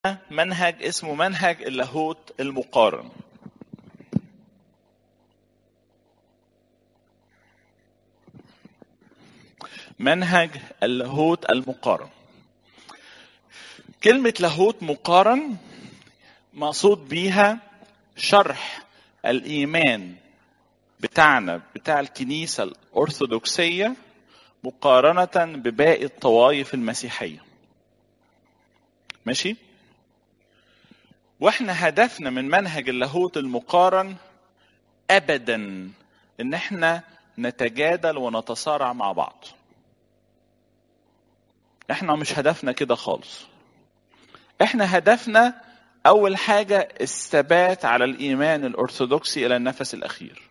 منهج اسمه منهج اللاهوت المقارن. منهج اللاهوت المقارن. كلمة لاهوت مقارن مقصود بيها شرح الإيمان بتاعنا بتاع الكنيسة الأرثوذكسية مقارنة بباقي الطوائف المسيحية. ماشي؟ واحنا هدفنا من منهج اللاهوت المقارن أبدا إن احنا نتجادل ونتصارع مع بعض. احنا مش هدفنا كده خالص. احنا هدفنا أول حاجة الثبات على الإيمان الأرثوذكسي إلى النفس الأخير.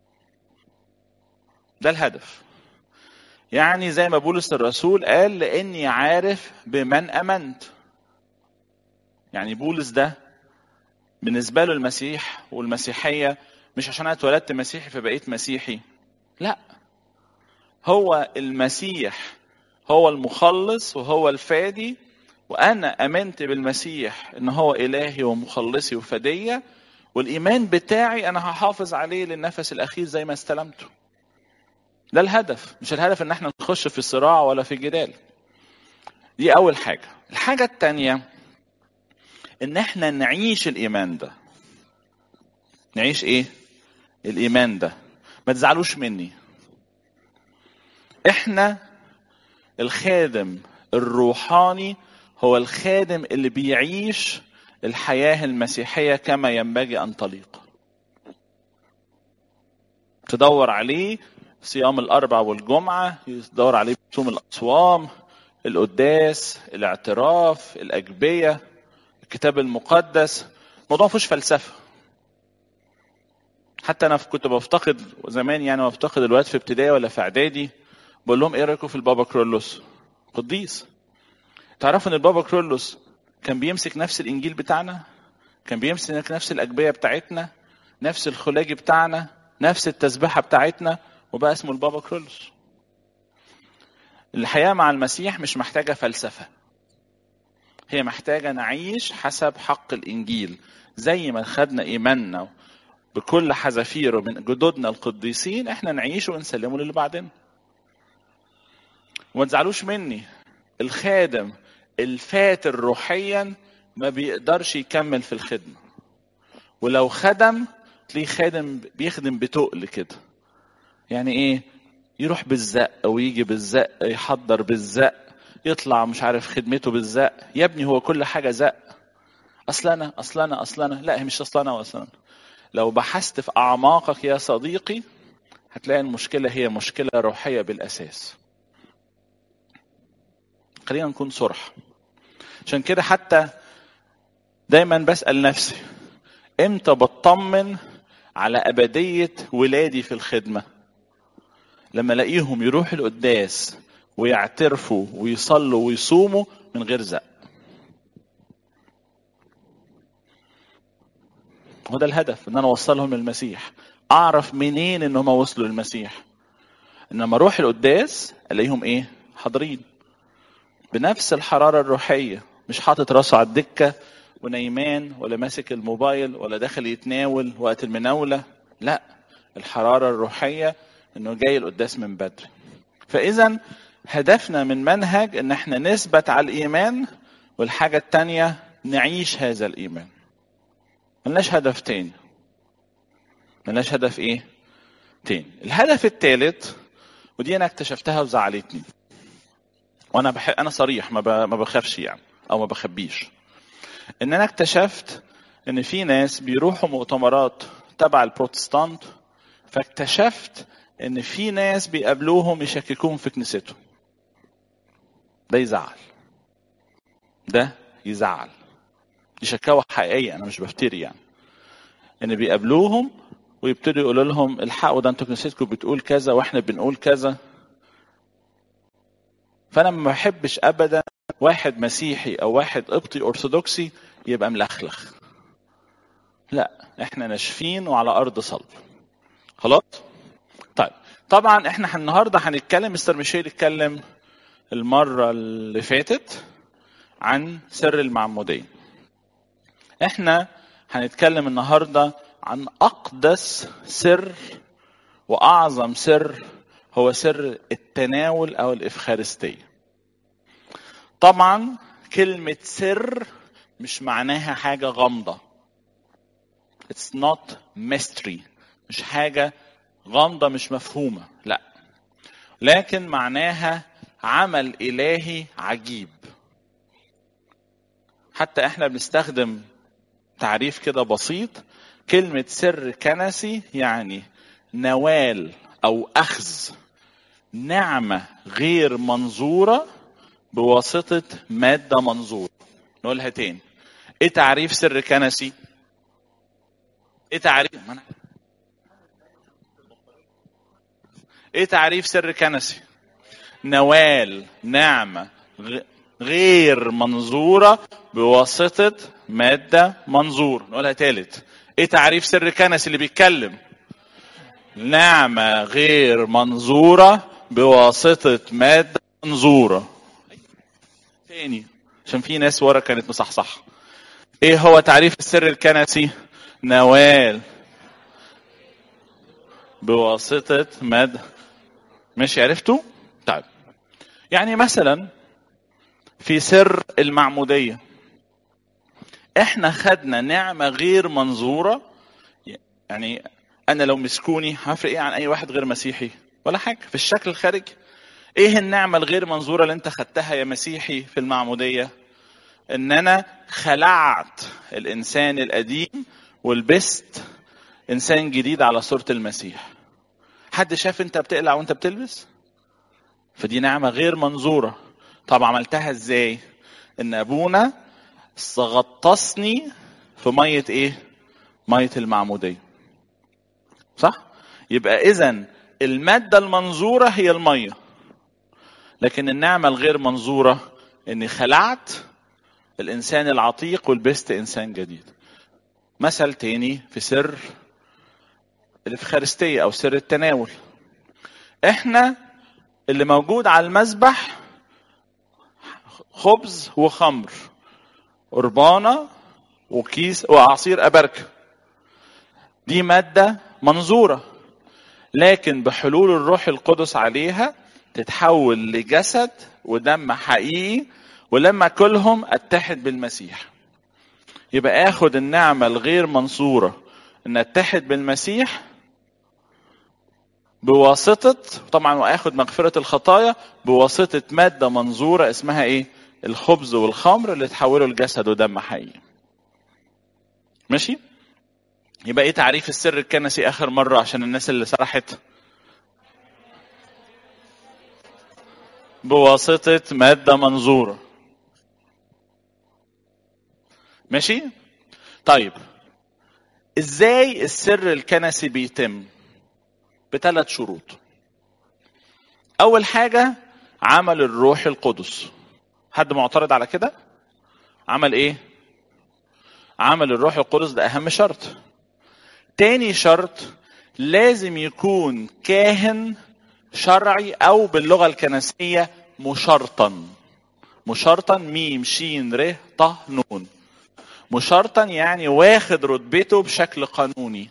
ده الهدف. يعني زي ما بولس الرسول قال لأني عارف بمن أمنت. يعني بولس ده بالنسبة له المسيح والمسيحية مش عشان أنا اتولدت مسيحي فبقيت مسيحي. لا، هو المسيح هو المخلص وهو الفادي، وأنا أمنت بالمسيح إن هو إلهي ومخلصي وفدية، والإيمان بتاعي أنا هحافظ عليه للنفس الأخير زي ما استلمته. ده الهدف. مش الهدف إن احنا نخش في صراع ولا في جدال. دي أول حاجة. الحاجة التانية إن احنا نعيش الإيمان ده. نعيش إيه؟ الإيمان ده. ما تزعلوش مني. احنا الخادم الروحاني هو الخادم اللي بيعيش الحياة المسيحية كما ينبغي أن تليق. تدور عليه صيام الأربع والجمعة، تدور عليه صوم الأصوام، القداس، الاعتراف، الأجبية، الكتاب المقدس. الموضوع مفيش فلسفة. حتى أنا كنت بفتقد زمان، يعني بفتقد الوقت في ابتدائي ولا في إعدادي، بقول لهم إيه رأيكم في البابا كرولوس؟ قديس. تعرفوا إن البابا كرولوس كان بيمسك نفس الإنجيل بتاعنا، كان بيمسك نفس الأجبية بتاعتنا، نفس الخلاجي بتاعنا، نفس التسبيحة بتاعتنا، وبقى اسمه البابا كرولوس. الحياة مع المسيح مش محتاجة فلسفة، هي محتاجة نعيش حسب حق الإنجيل زي ما خدنا إيماننا بكل حذافيره من جدودنا القديسين، احنا نعيشه ونسلمه للي بعدين. وما تزعلوش مني، الخادم الفاتر روحيا ما بيقدرش يكمل في الخدمة، ولو خدم تلاقيه خادم بيخدم بتقل كده. يعني ايه؟ يروح بالزق ويجي بالزق، يحضر بالزق، يطلع مش عارف خدمته بالزق. يا ابني هو كل حاجة زق. اصلنا لا، هي مش اصلنا واصلنا. لو بحثت في اعماقك يا صديقي هتلاقي المشكلة هي مشكلة روحية بالاساس. خلينا نكون صرح. عشان كده حتى دايما بسأل نفسي امتى بطمن على أبدية ولادي في الخدمة؟ لما الاقيهم يروحوا القداس ويعترفوا ويصلوا ويصوموا من غير زق. هو ده الهدف، ان انا اوصلهم للمسيح. اعرف منين ان هم وصلوا للمسيح؟ انما اروح القداس الاقيهم ايه؟ حاضرين بنفس الحرارة الروحية، مش حاطط راسه على الدكة ونايمان ولا ماسك الموبايل ولا داخل يتناول وقت المناولة. لا، الحرارة الروحية انه جاي القداس من بدري. فاذا هدفنا من منهج ان احنا نثبت على الايمان، والحاجة التانية نعيش هذا الايمان. ملناش هدف تاني. ملناش هدف ايه تاني. الهدف الثالث، ودي انا اكتشفتها وزعلتني، وانا انا صريح ما بخافش يعني او ما بخبيش، ان انا اكتشفت ان في ناس بيروحوا مؤتمرات تبع البروتستانت، فاكتشفت ان في ناس بيقابلوهم يشككوهم في كنيستهم. ده يزعل. ده يزعل. دي شكاوى حقيقية، انا مش بفتري يعني. ان بيقابلوهم ويبتدوا يقولوا لهم الحقوا ده انتوا كنيستكم بتقول كذا واحنا بنقول كذا. فانا ما بحبش ابدا واحد مسيحي او واحد قبطي ارثوذكسي يبقى ملخلخ. لا، احنا ناشفين وعلى ارض صلب. خلاص. طيب طبعا احنا النهارده هنتكلم، مستر ميشيل اتكلم المره اللي فاتت عن سر المعموديه. احنا هنتكلم النهاردة عن أقدس سر وأعظم سر، هو سر التناول أو الإفخارستية. طبعا كلمة سر مش معناها حاجة غامضة. It's not mystery. مش حاجة غامضة مش مفهومة، لا، لكن معناها عمل إلهي عجيب. حتى احنا بنستخدم تعريف كده بسيط، كلمة سر كنسي يعني نوال أو أخذ نعمة غير منظورة بواسطة مادة منظورة. نقولها تاني، ايه تعريف سر كنسي؟ ايه تعريف سر كنسي؟ نوال نعمة غير منظورة بواسطة مادة منظور. نقولها تالت، ايه تعريف سر كنسي اللي بيتكلم؟ نعمة غير منظورة بواسطة مادة منظورة. تاني عشان في ناس ورا كانت مصحصح، ايه هو تعريف السر الكنسي؟ نوال بواسطة مادة. ماشي، عرفتوا؟ طيب، يعني مثلا في سر المعمودية احنا خدنا نعمة غير منظورة. يعني انا لو مسكوني هفرق ايه عن اي واحد غير مسيحي؟ ولا حاجة في الشكل الخارجي. ايه النعمة الغير منظورة اللي انت خدتها يا مسيحي في المعمودية؟ ان انا خلعت الانسان القديم ولبست انسان جديد على صورة المسيح. حد شاف انت بتقلع وانت بتلبس؟ فدي نعمة غير منظورة. طب عملتها ازاي؟ ان ابونا غطسني في مية ايه؟ مية المعمودية. صح؟ يبقى اذن المادة المنظورة هي المية، لكن النعمة الغير منظورة اني خلعت الانسان العتيق ولبست انسان جديد. مثل تاني في سر الإفخارستية او سر التناول، احنا اللي موجود على المذبح خبز وخمر، قربانة وكيس وعصير أبركة. دي مادة منظورة، لكن بحلول الروح القدس عليها تتحول لجسد ودم حقيقي، ولما كلهم اتحد بالمسيح. يبقى اخد النعمة الغير منصورة ان اتحد بالمسيح بواسطة، طبعا واخد مغفرة الخطايا بواسطة مادة منظورة اسمها ايه؟ الخبز والخمر اللي تحولوا لجسد ودم حقيقي. ماشي؟ يبقى ايه تعريف السر الكنسي اخر مرة عشان الناس اللي سرحت؟ بواسطة مادة منظورة. ماشي؟ طيب، ازاي السر الكنسي بيتم؟ بثلاث شروط. اول حاجة عمل الروح القدس. حد معترض على كده؟ عمل ايه؟ عمل الروح القدس ده اهم شرط. تاني شرط لازم يكون كاهن شرعي او باللغة الكنسية مشرطا. مشرطا ميم شين ر ط نون. مشرطا يعني واخد رتبته بشكل قانوني.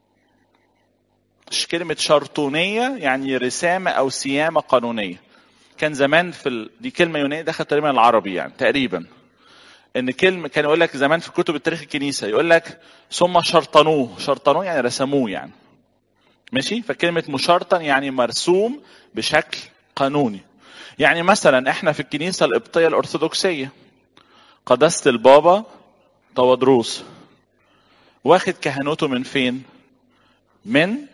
مش كلمة شرطونية يعني رسامة أو سيامة قانونية. كان زمان دي كلمة يونانية دخلت تقريبا العربي يعني تقريبا. إن كلمة كان يقول لك زمان في كتب التاريخ الكنيسة يقول لك ثم شرطنوه يعني رسموه يعني. ماشي؟ فكلمة مشرطن يعني مرسوم بشكل قانوني. يعني مثلا احنا في الكنيسة القبطية الأرثوذكسية قداسة البابا تودروس واخد كهنوته من فين؟ من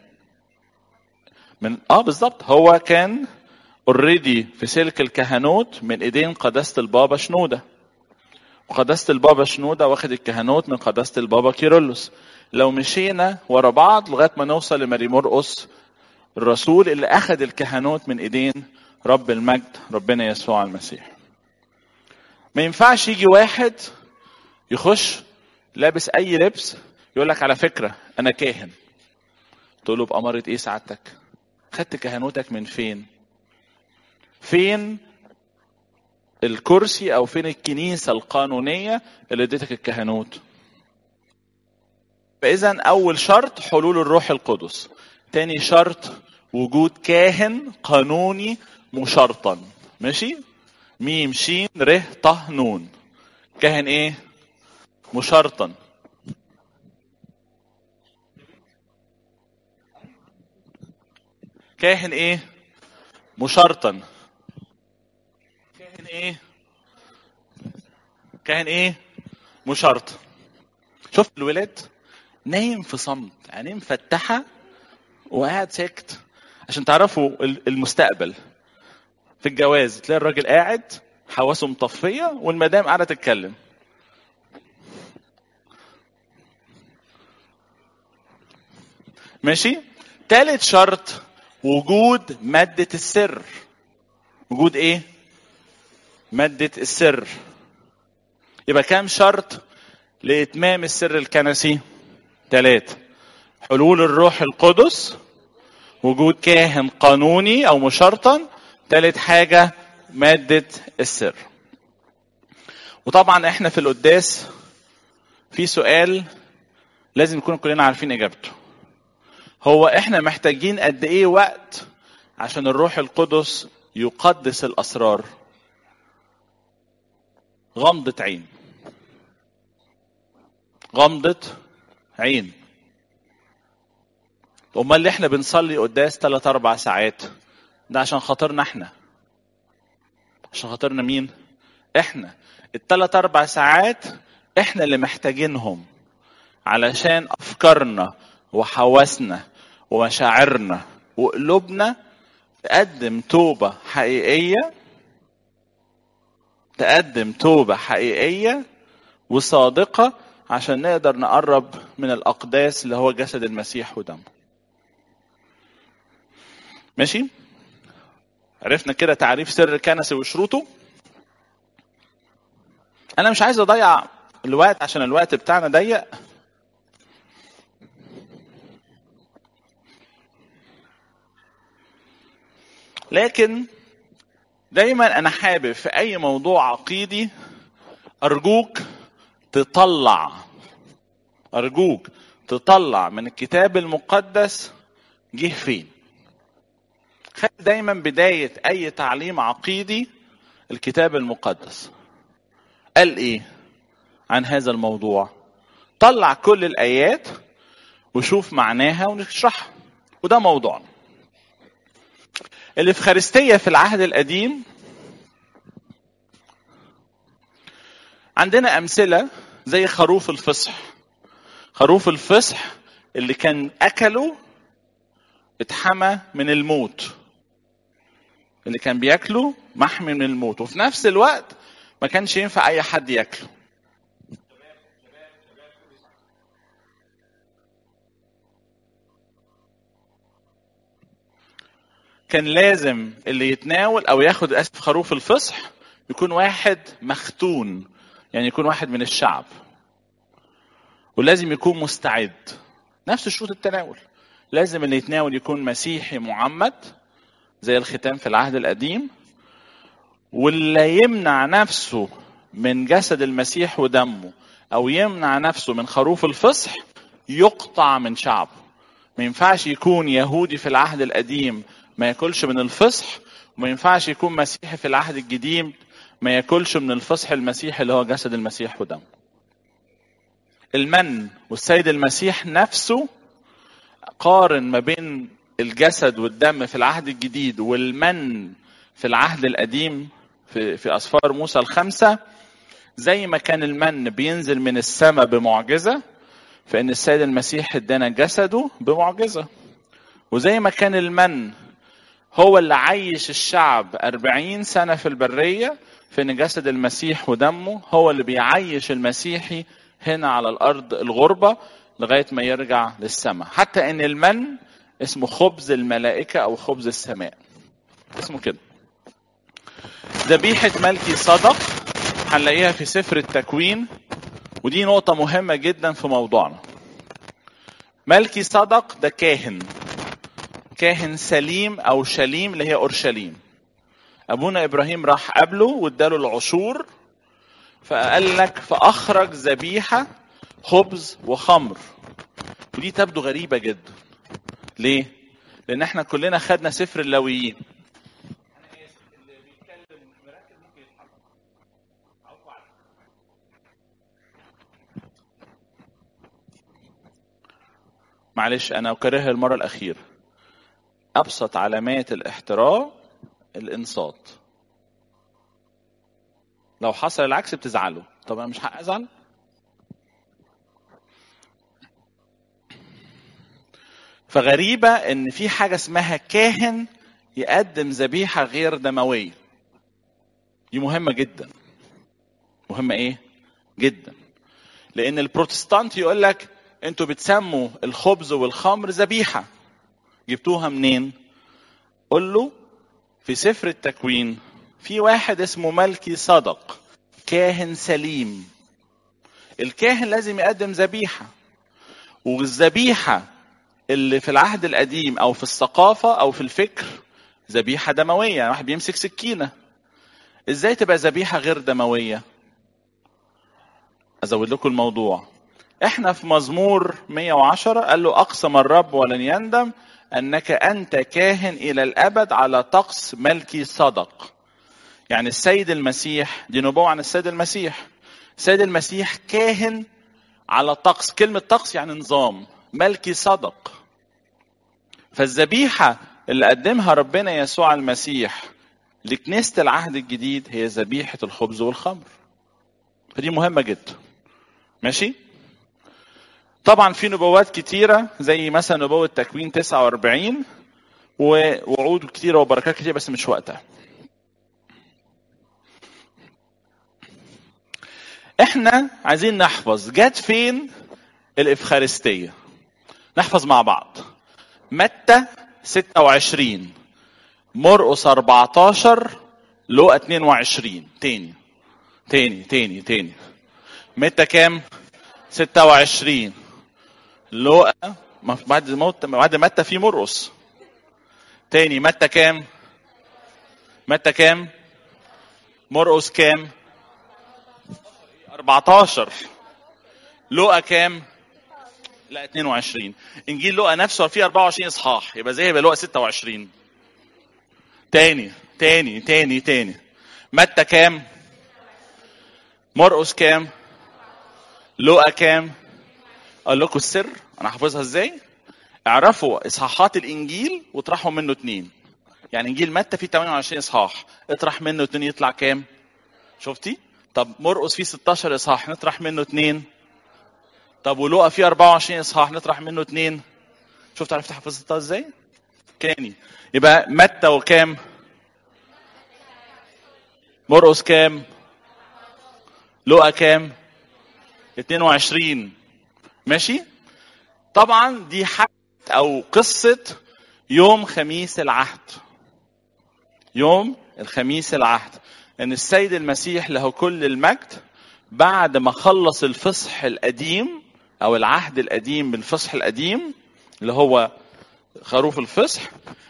بالظبط، هو كان اوريدي في سلك الكهنوت من ايدين قداسة البابا شنودة، وقداسة البابا شنودة واخد الكهنوت من قداسة البابا كيرلس. لو مشينا ورا بعض لغاية ما نوصل لماري مرقس الرسول اللي اخد الكهنوت من ايدين رب المجد ربنا يسوع المسيح. ما ينفعش يجي واحد يخش لابس اي لبس يقول لك على فكرة انا كاهن. تقول له بأمارة ايه سعادتك؟ خدت كهنوتك من فين؟ فين الكرسي او فين الكنيسة القانونية اللي اديتك الكهنوت؟ فإذا أول شرط حلول الروح القدس. تاني شرط وجود كاهن قانوني مشرطا. ماشي؟ ميم شين ر ط نون. كاهن ايه؟ مشرطا. كاهن ايه؟ مشرطا. كاهن ايه؟ كاهن ايه؟ مشرط. شفت الولاد نايم في صمت، عينيه مفتحه وقاعد ساكت عشان تعرفوا المستقبل. في الجواز تلاقي الراجل قاعد حواسه مطفيه والمدام قاعده تتكلم. ماشي؟ ثالث شرط وجود مادة السر. وجود ايه؟ مادة السر. يبقى كام شرط لإتمام السر الكنسي؟ 3. حلول الروح القدس، وجود كاهن قانوني أو مشرطا، 3 حاجة مادة السر. وطبعا احنا في القداس في سؤال لازم نكون كلنا عارفين إجابته. هو احنا محتاجين قد ايه وقت عشان الروح القدس يقدس الأسرار؟ غمضة عين. غمضة عين. امال اللي احنا بنصلي قداس 3-4 ساعات ده عشان خاطرنا احنا. عشان خاطرنا مين؟ احنا. 3-4 ساعات احنا اللي محتاجينهم علشان افكارنا وحواسنا ومشاعرنا وقلوبنا تقدم توبة حقيقية. تقدم توبة حقيقية وصادقة عشان نقدر نقرب من الأقداس اللي هو جسد المسيح ودمه. ماشي؟ عرفنا كده تعريف سر الكنسي وشروطه. أنا مش عايز أضيع الوقت عشان الوقت بتاعنا ضيق. لكن دايما أنا حابب في أي موضوع عقيدي أرجوك تطلع من الكتاب المقدس جه فين. خلي دايما بداية أي تعليم عقيدي الكتاب المقدس قال إيه عن هذا الموضوع. طلع كل الآيات وشوف معناها ونشرحها. وده موضوعنا. الإفخارستية في العهد القديم عندنا أمثلة زي خروف الفصح. خروف الفصح اللي كان أكله اتحمى من الموت. اللي كان بياكله محمي من الموت، وفي نفس الوقت ما كانش ينفع أي حد ياكله. كان لازم اللي يتناول أو ياخد خروف الفصح يكون واحد مختون، يعني يكون واحد من الشعب، ولازم يكون مستعد. نفس شروط التناول. لازم اللي يتناول يكون مسيحي معمد زي الختان في العهد القديم، واللي يمنع نفسه من جسد المسيح ودمه أو يمنع نفسه من خروف الفصح يقطع من شعبه. ما ينفعش يكون يهودي في العهد القديم ما ياكلش من الفصح، وما ينفعش يكون مسيحي في العهد الجديد ما ياكلش من الفصح المسيحي اللي هو جسد المسيح ودمه. المن والسيد المسيح نفسه قارن ما بين الجسد والدم في العهد الجديد والمن في العهد القديم في أسفار موسى 5. زي ما كان المن بينزل من السماء بمعجزة، فإن السيد المسيح ادانا جسده بمعجزة. وزي ما كان المن هو اللي عيش الشعب 40 سنة في البرية، فإن جسد المسيح ودمه هو اللي بيعيش المسيحي هنا على الأرض الغربة لغاية ما يرجع للسماء. حتى إن المن اسمه خبز الملائكة أو خبز السماء، اسمه كده. ذبيحة ملكي صدق هنلاقيها في سفر التكوين، ودي نقطة مهمة جدا في موضوعنا. ملكي صدق ده كاهن سليم أو شليم اللي هي أورشليم. أبونا إبراهيم راح قبله واداله العشور، فقال لك فأخرج ذبيحة خبز وخمر. ودي تبدو غريبة جدا. ليه؟ لأن احنا كلنا خدنا سفر اللاويين. أنا آسف، اللي بيتكلم مركز ممكن يتحرك. معلش أنا أكررها المرة الأخيرة. أبسط علامات الاحترام الإنصات. لو حصل العكس بتزعلوا. طب أنا مش هزعل. فغريبة إن في حاجة اسمها كاهن يقدم ذبيحة غير دموية. دي مهمة جدا. مهمة إيه؟ جدا. لأن البروتستانت يقول لك أنتوا بتسموا الخبز والخمر ذبيحة. جبتوها منين؟ قل له في سفر التكوين في واحد اسمه ملكي صدق، كاهن سليم. الكاهن لازم يقدم ذبيحة، والذبيحة اللي في العهد القديم أو في الثقافة أو في الفكر ذبيحة دموية. يعني واحد بيمسك سكينة، إزاي تبقى ذبيحة غير دموية؟ أزود لكم الموضوع. إحنا في مزمور 110 قال له أقسم الرب ولن يندم أنك أنت كاهن إلى الأبد على طقس ملكي صدق. يعني السيد المسيح، دي نبوة عن السيد المسيح. السيد المسيح كاهن على طقس. كلمة طقس يعني نظام. ملكي صدق. فالذبيحة اللي قدمها ربنا يسوع المسيح لكنيسة العهد الجديد هي ذبيحة الخبز والخمر. فدي مهمة جدا. ماشي؟ طبعا في نبوات كتيرة زي مثلا نبوة تكوين 49 ووعود كتيرة وبركات كتيرة، بس مش وقتها. احنا عايزين نحفظ جت فين الإفخارستية. نحفظ مع بعض. متى 26، مرقس 14، لوقا 22. تاني. متى كام؟ 26. لوقا بعد متى في مرقس. تاني متى كام؟ متى كام؟ مرقس كام؟ 14. لوقا كام؟ لا 22. انجيل لوقا نفسه فيه 24 اصحاح، يبقى زي يبقى لوقا 26. تاني. متى كام؟ مرقس كام؟ لوقا كام؟ اقول لكم السر انا حافظها ازاي. اعرفوا اصحاحات الانجيل واطرحوا منه 2. يعني انجيل متى فيه 28 اصحاح، اطرح منه 2 يطلع كام؟ شفتي؟ طب مرقس فيه 16 اصحاح، نطرح منه 2. طب ولوقا فيه 24 اصحاح، نطرح منه 2. شفت عرفت حفظتها ازاي؟ تاني. يبقى متى وكام؟ مرقس كام؟ لوقا كام؟ 22. ماشي؟ طبعا دي حاجة او قصة يوم خميس العهد. يوم الخميس العهد ان السيد المسيح له كل المجد بعد ما خلص الفصح القديم او العهد القديم بالفصح القديم اللي هو خروف الفصح،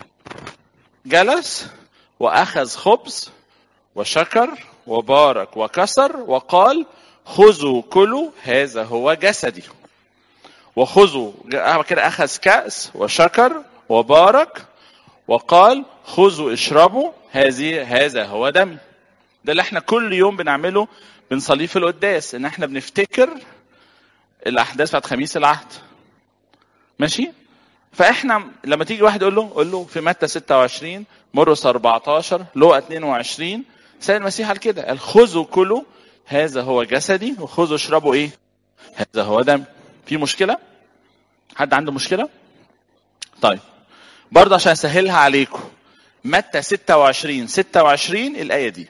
جلس واخذ خبز وشكر وبارك وكسر وقال خذوا كلوا هذا هو جسدي. وخذوا كده، اخذ كأس وشكر وبارك وقال خذوا اشربوا هذا هو دمي. ده اللي احنا كل يوم بنعمله، بنصليه في القداس، ان احنا بنفتكر الاحداث بتاعت خميس العهد. ماشي؟ فاحنا لما تيجي واحد قول له في متى 26، مرقس 14، لوقا 22، سيد المسيح قال كده، قال خذوا كلوا هذا هو جسدي وخذوا اشربوا ايه؟ هذا هو دم. في مشكلة؟ حد عنده مشكلة؟ طيب برضه عشان اسهلها عليكم، متى 26 الآية دي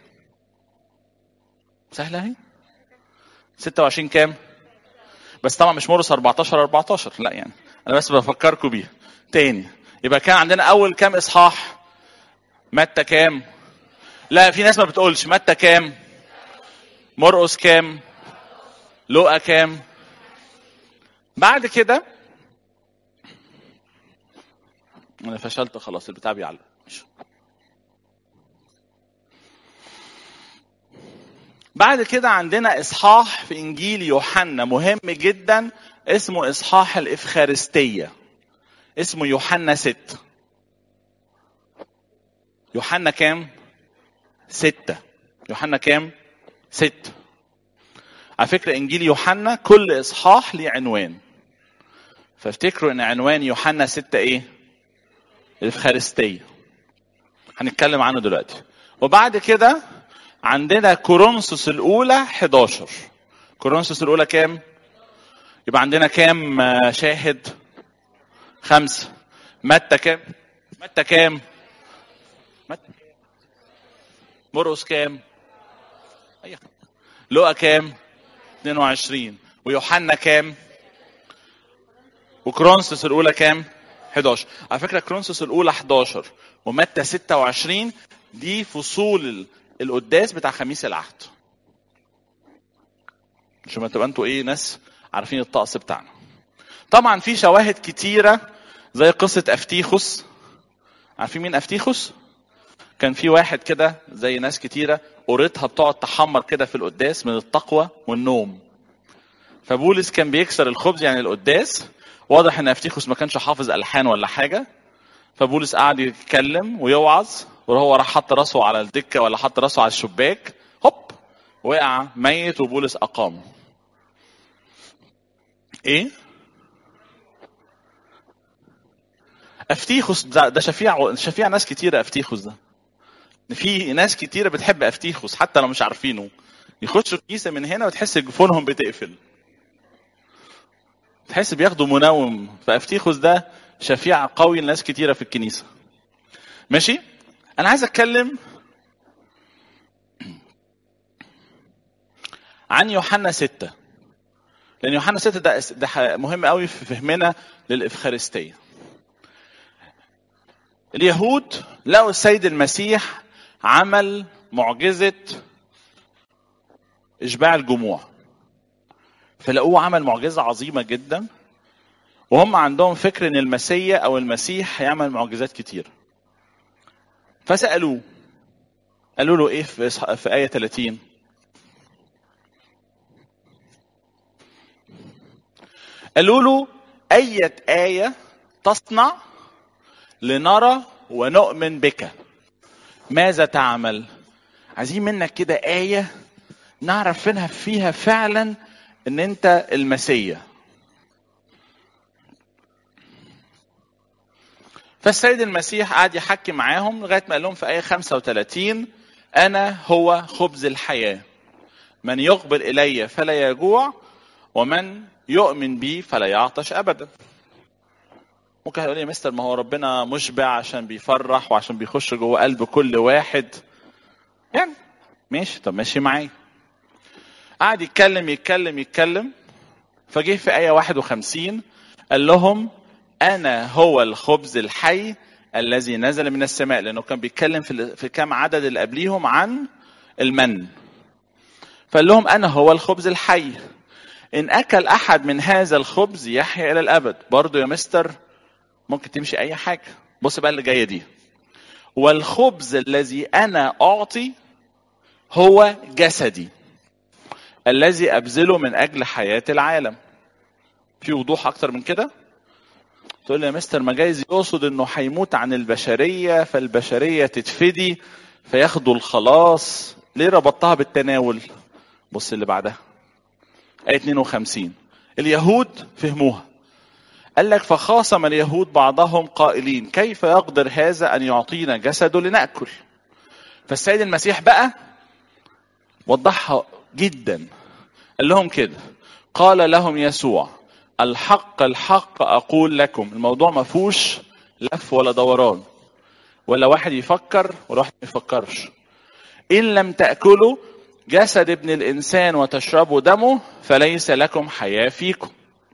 سهلة اهي. 26 كام؟ بس طبعا مش مرقس 14 لا، يعني انا بس بفكركم بيها تاني. يبقى كان عندنا اول كام اصحاح؟ متى كام؟ لا في ناس ما بتقولش متى كام، مرقس كام، لوقا كام. بعد كده انا فشلت خلاص، البتاع بيعلق. بعد كده عندنا إصحاح في إنجيل يوحنا مهم جدا، اسمه إصحاح الإفخارستية، اسمه يوحنا 6. يوحنا كام؟ 6. يوحنا كام؟ 6. على فكرة إنجيل يوحنا كل إصحاح ليه عنوان، فافتكروا إن عنوان يوحنا 6 إيه؟ الإفخارستية. هنتكلم عنه دلوقتي. وبعد كده عندنا كورنثوس الأولى 11. كورنثوس الأولى كام؟ يبقى عندنا كام شاهد؟ 5. متى كام؟ متى كام؟ متى. مرقس كام؟ لوقا كام؟ 22. ويوحنا كام؟ وكورنثوس الأولى كام؟ 11. على فكرة كورنثوس الأولى 11 ومتى 26 دي فصول القداس بتاع خميس العهد. عشان ما تبقى انتوا ايه ناس عارفين الطقس بتاعنا. طبعا في شواهد كتيرة زي قصة أفتيخوس. عارفين مين أفتيخوس؟ كان في واحد كده زي ناس كتيرة قريتها بتقعد تحمر كده في القداس من التقوى والنوم. فبولس كان بيكسر الخبز يعني القداس، واضح ان أفتيخوس ما كانش حافظ ألحان ولا حاجة. فبولس قعد يتكلم ويوعظ، وهو راح حط راسه على الدكة ولا حط راسه على الشباك، هوب وقع ميت وبولس أقامه. ايه؟ أفتيخوس ده شفيع ناس كتيرة. أفتيخوس ده في ناس كتيرة بتحب أفتيخوس حتى لو مش عارفينه، يخشوا الكنيسة من هنا وتحس جفونهم بتقفل، تحس بياخدوا منوم. فأفتيخوس ده شفيع قوي لناس كتيرة في الكنيسة. ماشي؟ أنا عايز أتكلم عن يوحنا 6، لأن يوحنا 6 ده مهم قوي في فهمنا للإفخارستية. اليهود لقوا السيد المسيح عمل معجزة إشباع الجموع، فلقوه عمل معجزة عظيمة جدا، وهم عندهم فكر ان المسيح او المسيح هيعمل معجزات كتير. فسألوه، قالوا له ايه في آية 30؟ قالوا له أية آية تصنع لنرى ونؤمن بك؟ ماذا تعمل؟ عايزين منك كده آية نعرف فيها فعلا ان انت المسيح. فالسيد المسيح قعد يحكي معاهم لغاية ما قال لهم في آية 35 أنا هو خبز الحياة، من يقبل إلي فلا يجوع ومن يؤمن بي فلا يعطش أبدا. ممكن هيقول لي مستر ما هو ربنا مشبع عشان بيفرح وعشان بيخش جوه قلب كل واحد، يعني ماشي، طب ماشي معايا. قعد يتكلم فجه في آية 51 قال لهم أنا هو الخبز الحي الذي نزل من السماء، لأنه كان بيتكلم في كام عدد اللي قبليهم عن المن. فقال لهم أنا هو الخبز الحي، إن أكل أحد من هذا الخبز يحيا إلى الأبد. برضو يا مستر ممكن تمشي أي حاجة. بص بقى اللي جاية دي، والخبز الذي أنا أعطي هو جسدي الذي أبذله من أجل حياة العالم. في وضوح أكتر من كده؟ تقول لي يا مستر ما جايز يقصد انه هيموت عن البشرية فالبشرية تتفدي فياخدوا الخلاص، ليه ربطها بالتناول؟ بص اللي بعدها آية 52 اليهود فهموها، قال لك فخاصم اليهود بعضهم قائلين كيف يقدر هذا أن يعطينا جسده لنأكل؟ فالسيد المسيح بقى وضحها جدا، قال لهم كده، قال لهم يسوع الحق الحق أقول لكم. الموضوع ما فيهوش لف ولا دوران ولا واحد يفكر ولا واحد ما يفكرش. إن لم تأكلوا جسد ابن الإنسان وتشربوا دمه فليس لكم حياة فيكم.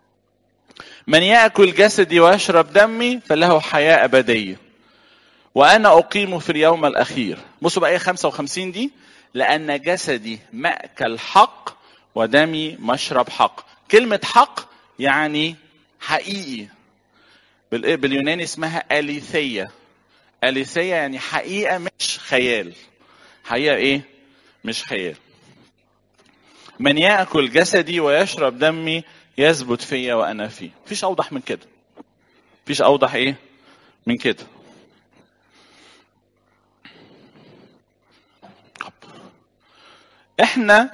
من يأكل جسدي ويشرب دمي فله حياة أبدية وأنا أقيم في اليوم الأخير. بصوا بقى 55 دي، لأن جسدي مأكل حق ودمي مشرب حق. كلمة حق يعني حقيقي، باليوناني اسمها أليثية. أليثية يعني حقيقة مش خيال. حقيقة ايه؟ مش خيال. من يأكل جسدي ويشرب دمي يثبت فيا وأنا فيه. مفيش أوضح من كده. مفيش أوضح إيه من كده. إحنا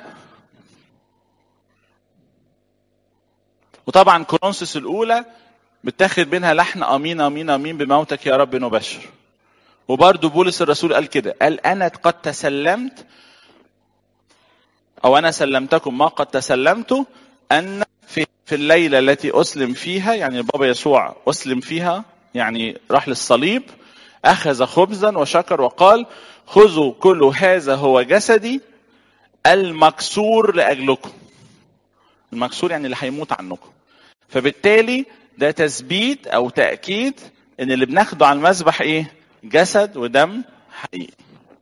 وطبعا كورنثوس الأولى بتاخد بينها لحن أمين أمين أمين بموتك يا رب نبشر. وبرضو بولس الرسول قال كده، قال أنا قد تسلمت أو أنا سلمتكم ما قد تسلمت، أن في الليلة التي أسلم فيها، يعني بابا يسوع أسلم فيها يعني راح للصليب، أخذ خبزا وشكر وقال خذوا كل هذا هو جسدي المكسور لأجلكم. المكسور يعني اللي هيموت عنكم. فبالتالي ده تثبيت أو تأكيد إن اللي بناخده على المذبح إيه؟ جسد ودم حقيقي.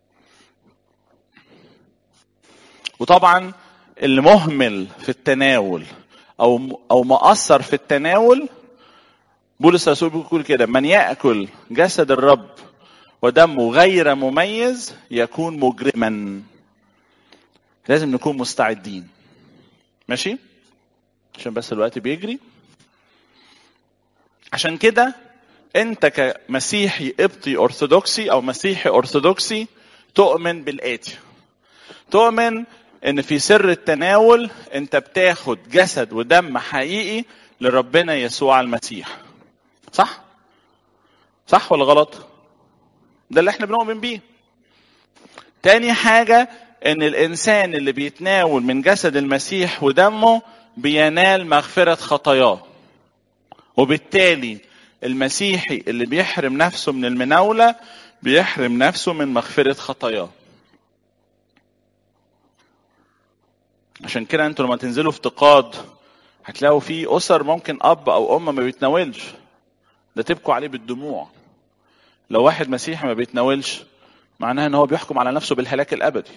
وطبعا اللي مهمل في التناول أو مقصر في التناول، بولس الرسول بيقول كده، من يأكل جسد الرب ودمه غير مميز يكون مجرما. لازم نكون مستعدين. ماشي؟ عشان بس الوقت بيجري. عشان كده انت كمسيحي قبطي ارثوذكسي او مسيحي ارثوذكسي تؤمن بالآتي. تؤمن ان في سر التناول انت بتاخد جسد ودم حقيقي لربنا يسوع المسيح. صح؟ صح ولا غلط؟ ده اللي احنا بنؤمن بيه. تاني حاجة ان الانسان اللي بيتناول من جسد المسيح ودمه بينال مغفرة خطاياه. وبالتالي المسيحي اللي بيحرم نفسه من المناولة بيحرم نفسه من مغفرة خطاياه. عشان كده انتوا لما تنزلوا افتقاد هتلاقوا في أسر ممكن أب أو أم ما بيتناولش، ده تبكوا عليه بالدموع. لو واحد مسيحي ما بيتناولش معناها ان هو بيحكم على نفسه بالهلاك الأبدي.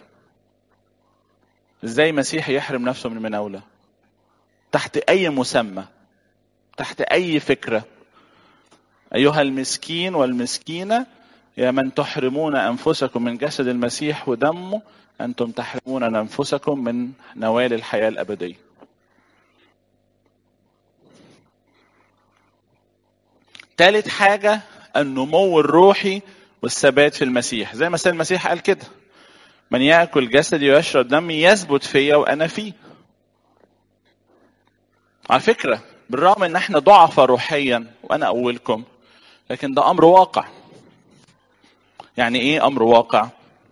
ازاي مسيحي يحرم نفسه من المناولة؟ تحت أي مسمى، تحت أي فكرة. أيها المسكين والمسكينة يا من تحرمون أنفسكم من جسد المسيح ودمه، أنتم تحرمون أنفسكم من نوال الحياة الأبدية. ثالث حاجة النمو الروحي والثبات في المسيح. زي ما سيد المسيح قال كده، من يأكل جسدي ويشرب دمي يثبت فيا وأنا فيه. على فكرة بالرغم ان احنا ضعفة روحيا وانا اولكم، لكن ده امر واقع. يعني ايه امر واقع؟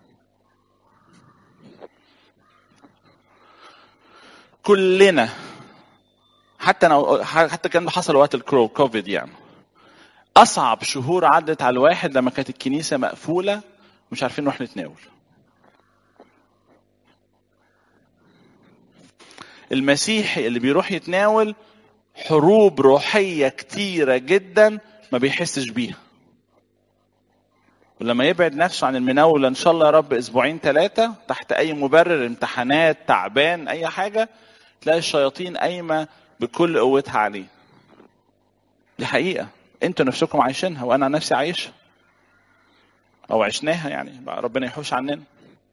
كلنا حتى كان حصل وقت الكوفيد، يعني اصعب شهور عدت على الواحد لما كانت الكنيسة مقفولة مش عارفين نروح نتناول. المسيحي اللي بيروح يتناول حروب روحية كتيرة جدا ما بيحسش بيها، ولما يبعد نفسه عن المناولة ان شاء الله يا رب اسبوعين 3 تحت اي مبرر، امتحانات، تعبان، اي حاجة، تلاقي الشياطين قايمة بكل قوتها عليه. دي حقيقة انتوا نفسكم عايشينها وانا نفسي عايشها او عشناها، يعني ربنا يحوش عننا.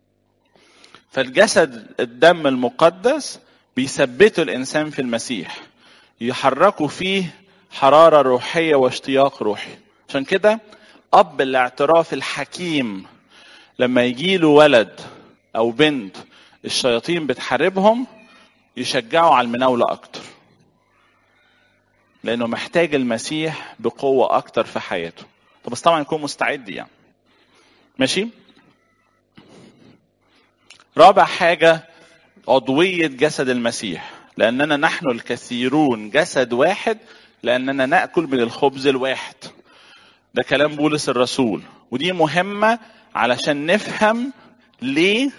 فالجسد الدم المقدس بيثبته الانسان في المسيح، يحركوا فيه حرارة روحية واشتياق روحي. عشان كده اب الاعتراف الحكيم لما يجيله ولد او بنت الشياطين بتحاربهم يشجعوا على المناولة اكتر، لانه محتاج المسيح بقوة اكتر في حياته. طب بس طبعا يكون مستعد يعني. ماشي. رابع حاجة عضوية جسد المسيح، لاننا نحن الكثيرون جسد واحد لاننا نأكل من الخبز الواحد. ده كلام بولس الرسول، ودي مهمة علشان نفهم ليه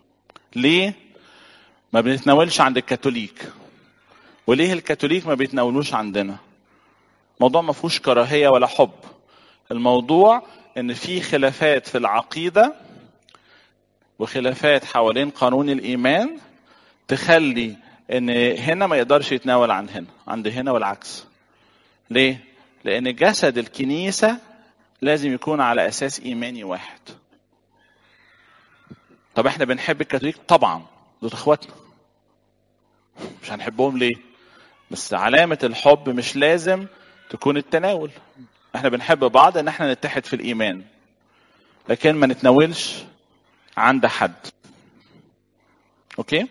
ما بنتناولش عند الكاثوليك، وليه الكاثوليك ما بيتناولوش عندنا. موضوع ما فيهوش كراهية ولا حب. الموضوع ان في خلافات في العقيدة وخلافات حوالين قانون الإيمان تخلي ان هنا ما يقدرش يتناول عن هنا، عند هنا والعكس. ليه؟ لان جسد الكنيسة لازم يكون على اساس ايماني واحد. طب احنا بنحب الكاثوليك طبعا، دول اخواتنا، مش هنحبهم ليه؟ بس علامة الحب مش لازم تكون التناول. احنا بنحب بعض ان احنا نتحد في الايمان، لكن ما نتناولش عند حد. اوكي؟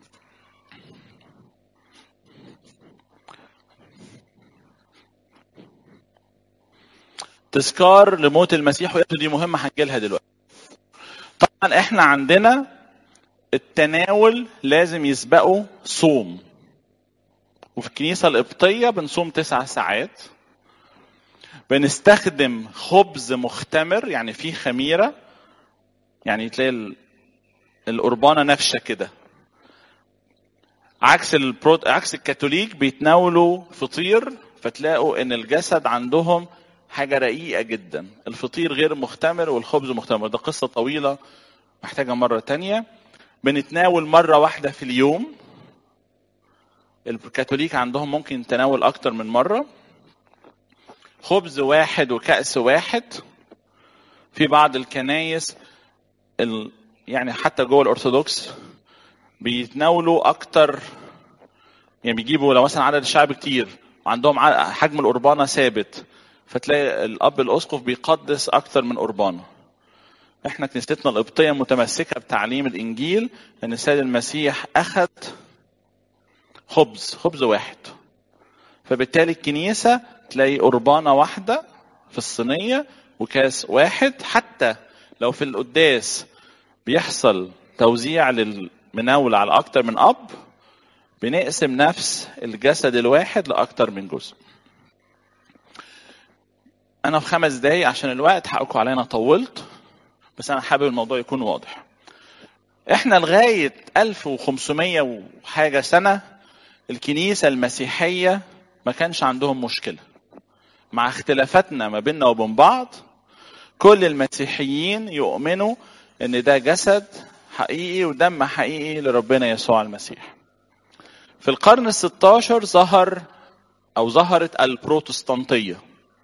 تذكار لموت المسيح وقته دي مهمة، هنجيلها دلوقتي. طبعا احنا عندنا التناول لازم يسبقه صوم، وفي الكنيسة القبطية بنصوم 9 ساعات. بنستخدم خبز مختمر، يعني فيه خميرة، يعني تلاقي القربانة نفشة كده. عكس الكاثوليك بيتناولوا فطير، فتلاقوا ان الجسد عندهم حاجة رقيقة جدا. الفطير غير مختمر والخبز مختمر، ده قصة طويلة محتاجة مرة تانية. بنتناول مرة واحدة في اليوم. الكاثوليك عندهم ممكن تناول اكتر من مرة. خبز واحد وكأس واحد. في بعض الكنايس يعني حتى جوه الأرثوذكس بيتناولوا اكتر، يعني بيجيبوا لو مثلا عدد الشعب كتير وعندهم حجم القربانة ثابت، فتلاقي الأب الأسقف بيقدس أكتر من قربانة. احنا كنيستنا القبطية متمسكة بتعليم الإنجيل أن السيد المسيح أخذ خبز واحد، فبالتالي الكنيسة تلاقي قربانة واحدة في الصينية وكاس واحد. حتى لو في القداس بيحصل توزيع للمناولة على أكتر من أب، بنقسم نفس الجسد الواحد لأكتر من جزء. أنا في 5 دقايق عشان الوقت حقكم علينا، أنا طولت، بس أنا حابب الموضوع يكون واضح. إحنا لغاية 1500 وحاجة سنة الكنيسة المسيحية ما كانش عندهم مشكلة. مع اختلافاتنا ما بيننا وبين بعض، كل المسيحيين يؤمنوا إن ده جسد حقيقي ودم حقيقي لربنا يسوع المسيح. في القرن ال16 ظهرت البروتستانتية.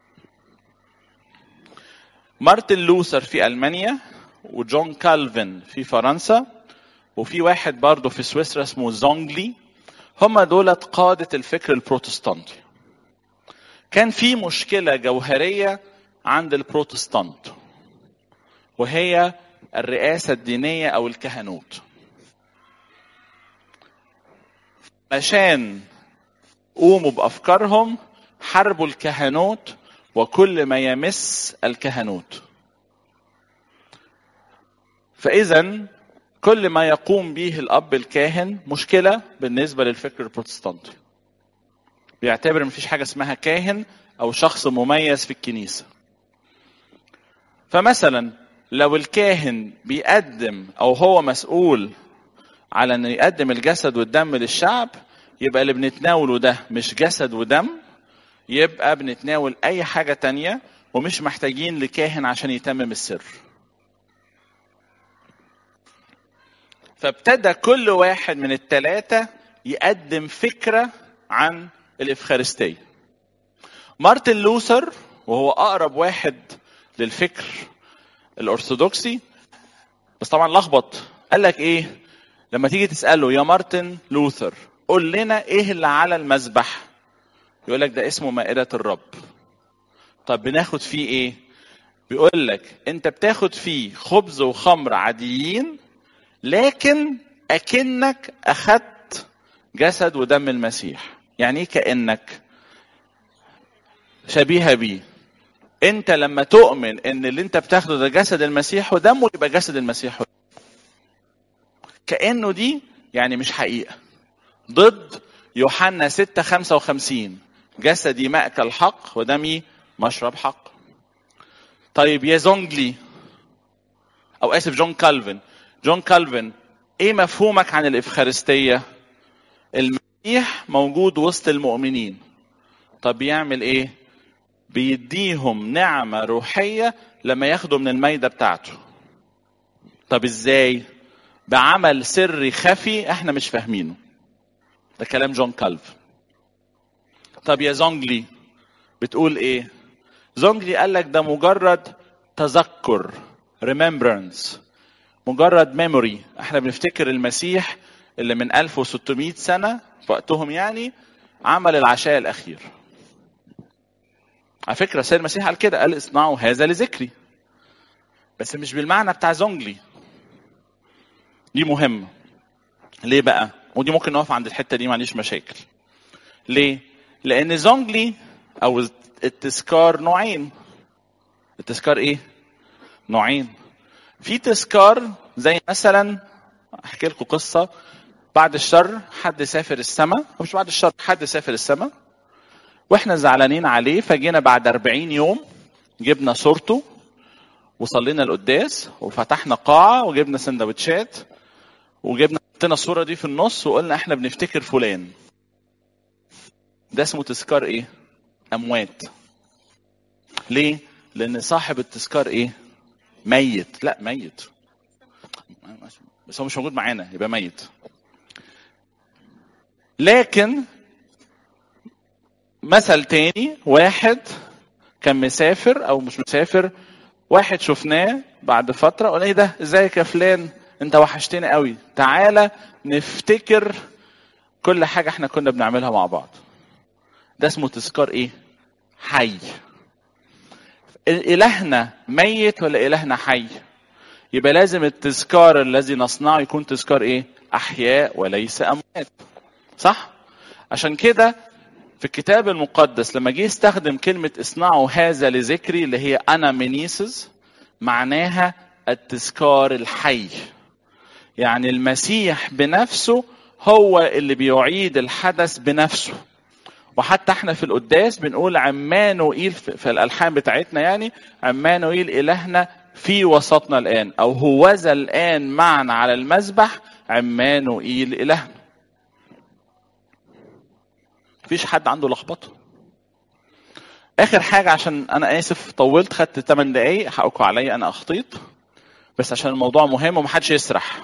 مارتن لوثر في ألمانيا، وجون كالفن في فرنسا، وفي واحد برضه في سويسرا اسمه زونغلي. هم دولت قادة الفكر البروتستانتي. كان في مشكلة جوهرية عند البروتستانت، وهي الرئاسة الدينية أو الكهنوت. عشان قوموا بأفكارهم حاربوا الكهنوت وكل ما يمس الكهنوت. فإذا كل ما يقوم به الأب الكاهن مشكلة بالنسبة للفكر البروتستانتي. بيعتبر مفيش حاجة اسمها كاهن أو شخص مميز في الكنيسة. فمثلا لو الكاهن بيقدم أو هو مسؤول على أن يقدم الجسد والدم للشعب، يبقى اللي بنتناوله ده مش جسد ودم، يبقى بنتناول أي حاجة تانية ومش محتاجين لكاهن عشان يتمم السر. فابتدى كل واحد من الثلاثة يقدم فكرة عن الإفخارستية. مارتن لوثر وهو أقرب واحد للفكر الأرثوذكسي، بس طبعا لخبط، قال لك إيه لما تيجي تسأله يا مارتن لوثر قول لنا إيه اللي على المذبح؟ يقول لك ده اسمه مائدة الرب. طب بناخد فيه إيه؟ بيقول لك أنت بتاخد فيه خبز وخمر عاديين، لكن أكنك أخذت جسد ودم المسيح. يعني إيه كأنك؟ شبيهة بيه. أنت لما تؤمن إن اللي أنت بتاخده ده جسد المسيح ودمه، يبقى جسد المسيح ودمه. كأنه دي يعني مش حقيقة. ضد يوحنا 6:55 جسدي مأكل حق ودمي مشرب حق. طيب يا زونغلي أو آسف جون كالفن إيه مفهومك عن الإفخارستية؟ المسيح موجود وسط المؤمنين. طب بيعمل إيه؟ بيديهم نعمة روحية لما ياخدوا من المائدة بتاعته. طب إزاي؟ بعمل سري خفي احنا مش فاهمينه. ده كلام جون كالف. طب يا زونغلي بتقول ايه؟ زونغلي قال لك ده مجرد تذكر، remembrance، مجرد memory. احنا بنفتكر المسيح اللي من 1600 سنة في وقتهم يعني عمل العشاء الأخير. على فكرة السيد المسيح قال كده، قال اصنعوا هذا لذكري، بس مش بالمعنى بتاع زونجلي. دي مهمة. ليه بقى؟ ودي ممكن نقف عند الحتة دي، ما عنديش مشاكل. ليه؟ لأن زونجلي أو التذكار نوعين. التذكار إيه؟ نوعين. في تذكار زي مثلا أحكي لكم قصة. بعد الشر حد سافر السماء، مش بعد الشر، حد سافر السماء واحنا زعلانين عليه، فجينا بعد 40 يوم جبنا صورته وصلينا القداس وفتحنا قاعة وجبنا سندوتشات وجبنا حطينا الصورة دي في النص وقلنا احنا بنفتكر فلان. ده اسمه تذكار ايه؟ اموات. ليه؟ لان صاحب التذكار ايه؟ ميت. لا ميت، بس هو مش موجود معانا يبقى ميت. لكن مثل تاني، واحد كان مسافر او مش مسافر، واحد شفناه بعد فترة قلنا ايه ده، ازيك يا فلان، انت وحشتني قوي، تعالى نفتكر كل حاجة احنا كنا بنعملها مع بعض. ده اسمه تذكار ايه؟ حي. الهنا ميت ولا الهنا حي؟ يبقى لازم التذكار الذي نصنعه يكون تذكار ايه؟ احياء وليس اموات. صح؟ عشان كده في الكتاب المقدس لما جه يستخدم كلمة اصنعوا هذا لذكري اللي هي انا منيسز، معناها التذكار الحي. يعني المسيح بنفسه هو اللي بيعيد الحدث بنفسه. وحتى احنا في القداس بنقول عمانوئيل في الالحان بتاعتنا، يعني عمانوئيل الهنا في وسطنا الان، او هوذا الان معنا على المذبح عمانوئيل الهنا. مفيش حد عنده لخبطه. اخر حاجه، عشان انا اسف طولت، خدت 8 دقايق، حقكم عليا انا اخطيت، بس عشان الموضوع مهم ومحدش يسرح.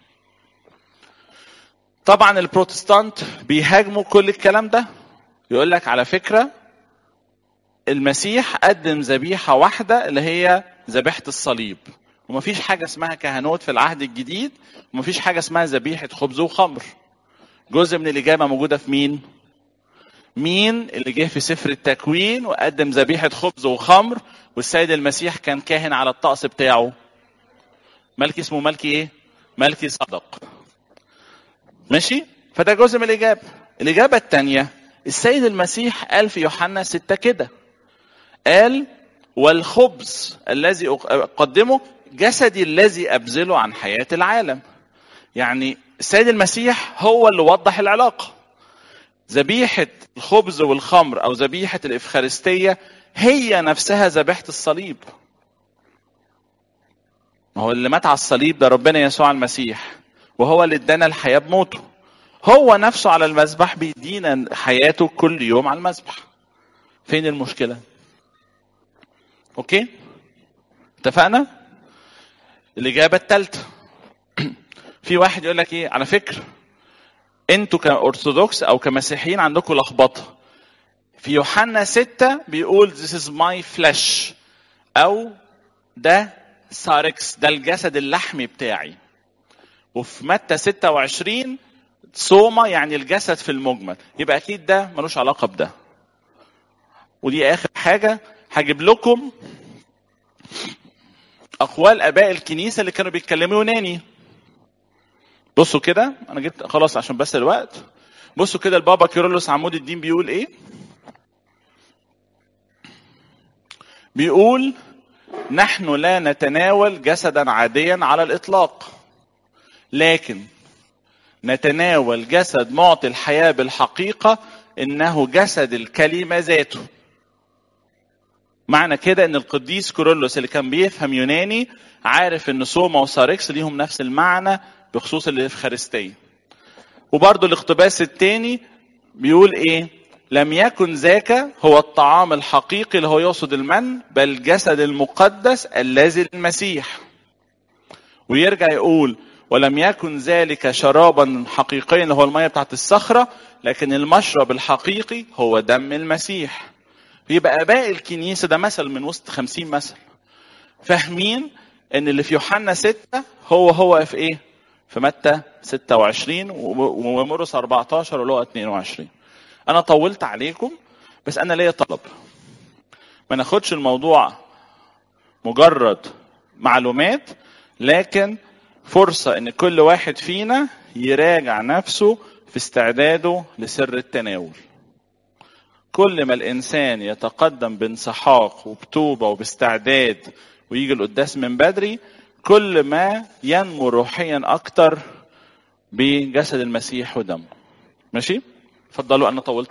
طبعا البروتستانت بيهاجموا كل الكلام ده، يقول لك على فكرة المسيح قدم ذبيحة واحدة اللي هي ذبيحة الصليب، ومفيش حاجة اسمها كهنوت في العهد الجديد، ومفيش حاجة اسمها ذبيحة خبز وخمر. جزء من الإجابة موجودة في مين؟ مين اللي جه في سفر التكوين وقدم ذبيحة خبز وخمر والسيد المسيح كان كاهن على الطقس بتاعه؟ ملكي، اسمه ملكي ايه؟ ملكي صدق. ماشي؟ فده جزء من الإجابة. الإجابة الثانية، السيد المسيح قال في يوحنا 6 كده، قال والخبز الذي أقدمه جسدي الذي أبذله عن حياة العالم. يعني السيد المسيح هو اللي وضح العلاقة. ذبيحة الخبز والخمر أو ذبيحة الإفخارستية هي نفسها ذبيحة الصليب. ما هو اللي مات على الصليب ده ربنا يسوع المسيح، وهو اللي ادانا الحياة بموته. هو نفسه على المذبح بيدينا حياته كل يوم على المذبح. فين المشكلة؟ اوكي؟ اتفقنا؟ الإجابة الثالثة، في واحد يقول لك ايه، على فكرة انتوا كأرثوذكس او كمسيحيين عندكم لخبطة. في يوحنا 6 بيقول this is my flesh، او ده ساركس، ده الجسد اللحمي بتاعي. وفي متى 26 سوما، يعني الجسد في المجمل. يبقى اكيد ده ملوش علاقة بده. ودي اخر حاجة هجيب لكم اقوال اباء الكنيسة اللي كانوا بيتكلموا يوناني. بصوا كده، انا جبت خلاص عشان بس الوقت. بصوا كده البابا كيرلس عمود الدين بيقول ايه. بيقول نحن لا نتناول جسدا عاديا على الاطلاق، لكن نتناول جسد معطي الحياة بالحقيقة، انه جسد الكلمة ذاته. معنى كده ان القديس كيرلس اللي كان بيفهم يوناني عارف ان سوما وساركس ليهم نفس المعنى بخصوص الإفخارستية. وبرضو الاقتباس الثاني بيقول ايه، لم يكن ذاك هو الطعام الحقيقي اللي هو يقصد المن، بل جسد المقدس الذي المسيح. ويرجع يقول ولم يكن ذلك شرابا حقيقيا اللي هو المية بتاعت الصخرة، لكن المشرب الحقيقي هو دم المسيح. يبقى اباء الكنيسة ده مثل من وسط 50 مثل، فاهمين ان اللي في يوحنا 6 هو في ايه، في متى 26 ومرقس 14 ولوقا 22. انا طولت عليكم، بس انا ليا طلب، ما ناخدش الموضوع مجرد معلومات، لكن فرصة ان كل واحد فينا يراجع نفسه في استعداده لسر التناول. كل ما الانسان يتقدم بانسحاق وبتوبة وباستعداد ويجي القداس من بدري، كل ما ينمو روحيا اكتر بجسد المسيح ودمه. ماشي؟ اتفضلوا، انا طولت.